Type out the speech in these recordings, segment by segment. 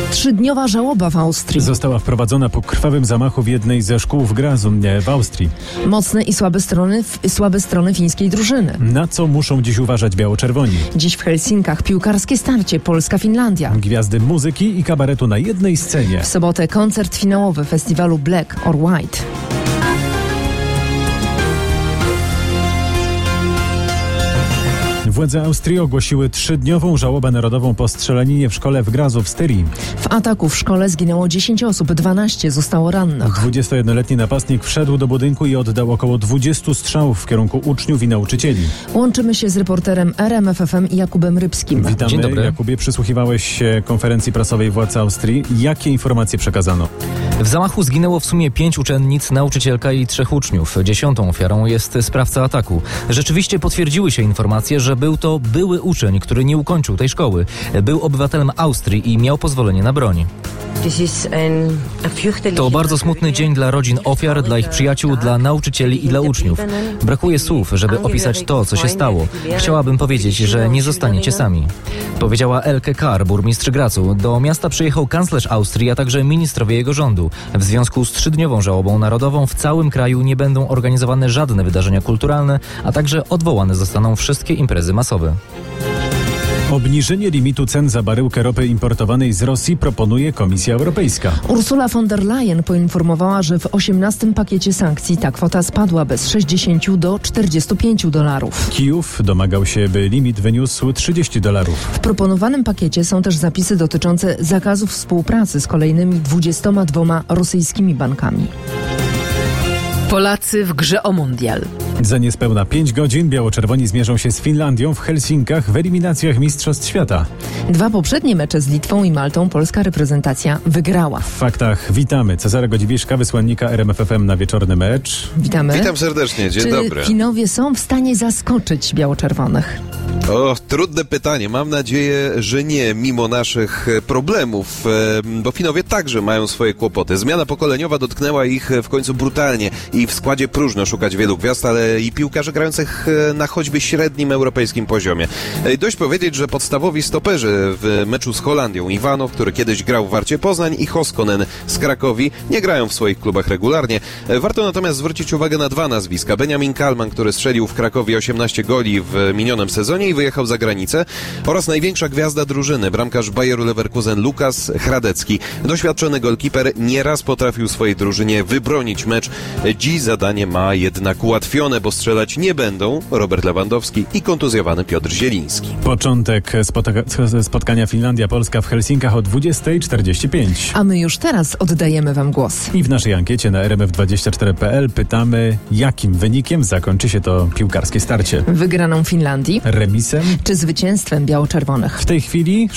3-dniowa żałoba w Austrii. Została wprowadzona po krwawym zamachu w jednej ze szkół w Grazum w Austrii. Mocne i słabe strony fińskiej drużyny. Na co muszą dziś uważać biało-czerwoni? Dziś w Helsinkach piłkarskie starcie Polska-Finlandia. Gwiazdy muzyki i kabaretu na jednej scenie. W sobotę koncert finałowy festiwalu Black or White. Władze Austrii ogłosiły 3-dniową żałobę narodową po strzelaninie w szkole w Grazów w Styrii. W ataku w szkole zginęło 10 osób, 12 zostało rannych. 21-letni napastnik wszedł do budynku i oddał około 20 strzałów w kierunku uczniów i nauczycieli. Łączymy się z reporterem RMF FM Jakubem Rybskim. Witamy. Dzień dobry. Jakubie, przysłuchiwałeś się konferencji prasowej władz Austrii. Jakie informacje przekazano? W zamachu zginęło w sumie 5 uczennic, nauczycielka i 3 uczniów. 10. ofiarą jest sprawca ataku. Rzeczywiście potwierdziły się informacje, że był to były uczeń, który nie ukończył tej szkoły. Był obywatelem Austrii i miał pozwolenie na broń. To bardzo smutny dzień dla rodzin ofiar, dla ich przyjaciół, dla nauczycieli i dla uczniów. Brakuje słów, żeby opisać to, co się stało. Chciałabym powiedzieć, że nie zostaniecie sami. Powiedziała Elke Kar, burmistrz Grazu. Do miasta przyjechał kanclerz Austrii, a także ministrowie jego rządu. W związku z 3-dniową żałobą narodową w całym kraju nie będą organizowane żadne wydarzenia kulturalne, a także odwołane zostaną wszystkie imprezy masowe. Obniżenie limitu cen za baryłkę ropy importowanej z Rosji proponuje Komisja Europejska. Ursula von der Leyen poinformowała, że w 18. pakiecie sankcji ta kwota spadłaby z 60 do $45. Kijów domagał się, by limit wyniósł $30. W proponowanym pakiecie są też zapisy dotyczące zakazu współpracy z kolejnymi 22 rosyjskimi bankami. Polacy w grze o mundial. Za niespełna 5 godzin biało-czerwoni zmierzą się z Finlandią w Helsinkach w eliminacjach Mistrzostw Świata. 2 poprzednie mecze z Litwą i Maltą polska reprezentacja wygrała. W faktach witamy Cezara Godziwiszka, wysłannika RMF FM na wieczorny mecz. Witamy. Witam serdecznie, dzień Czy dobry. Finowie są w stanie zaskoczyć biało-czerwonych? O, trudne pytanie. Mam nadzieję, że nie, mimo naszych problemów, bo Finowie także mają swoje kłopoty. Zmiana pokoleniowa dotknęła ich w końcu brutalnie i w składzie próżno szukać wielu gwiazd, ale i piłkarzy grających na choćby średnim europejskim poziomie. Dość powiedzieć, że podstawowi stoperzy w meczu z Holandią, Iwanow, który kiedyś grał w Warcie Poznań, i Hoskonen z Krakowi nie grają w swoich klubach regularnie. Warto natomiast zwrócić uwagę na 2 nazwiska. Benjamin Kalman, który strzelił w Krakowie 18 goli w minionym sezonie i wyjechał za granicę, oraz największa gwiazda drużyny, bramkarz Bayeru Leverkusen Lukas Hradecki. Doświadczony golkiper nieraz potrafił swojej drużynie wybronić mecz. Dziś zadanie ma jednak ułatwione, bo strzelać nie będą Robert Lewandowski i kontuzjowany Piotr Zieliński. Początek spotkania Finlandia-Polska w Helsinkach o 20:45. A my już teraz oddajemy wam głos. I w naszej ankiecie na rmf24.pl pytamy, jakim wynikiem zakończy się to piłkarskie starcie. Wygraną Finlandii Remisem? czy zwycięstwem biało-czerwonych? W tej chwili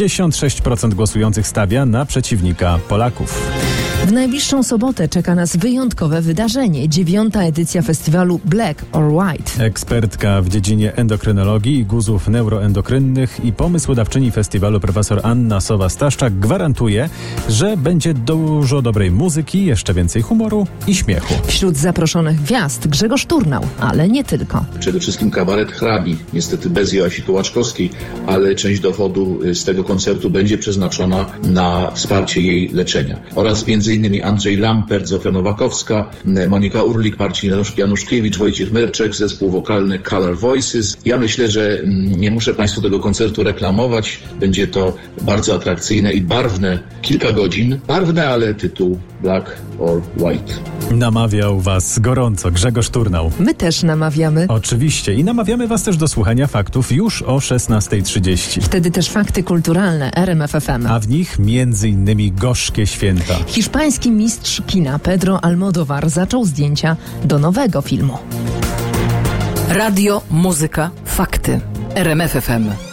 66% głosujących stawia na przeciwnika Polaków. W najbliższą sobotę czeka nas wyjątkowe wydarzenie. 9. edycja festiwalu Black or White. Ekspertka w dziedzinie endokrynologii i guzów neuroendokrynnych i pomysłodawczyni festiwalu profesor Anna Sowa-Staszczak gwarantuje, że będzie dużo dobrej muzyki, jeszcze więcej humoru i śmiechu. Wśród zaproszonych gwiazd Grzegorz Turnał, ale nie tylko. Przede wszystkim kabaret Hrabi, niestety bez Joasi Kołaczkowskiej, ale część dochodu z tego koncertu będzie przeznaczona na wsparcie jej leczenia. Oraz m.in. Andrzej Lampert, Zofia Nowakowska, Monika Urlik, Marcin Januszkiewicz, Wojciech Merczek, zespół wokalny Color Voices. Ja myślę, że nie muszę Państwu tego koncertu reklamować. Będzie to bardzo atrakcyjne i barwne kilka godzin. Barwne, ale tytuł Black or White. Namawiał Was gorąco Grzegorz Turnał. My też namawiamy. Oczywiście i namawiamy Was też do słuchania faktów już o 16:30. Wtedy też fakty kulturalne RMF FM. A w nich m.in. gorzkie święta. Hiszpański mistrz kina Pedro Almodóvar zaczął zdjęcia do nowego filmu. Radio, muzyka, fakty. RMF FM.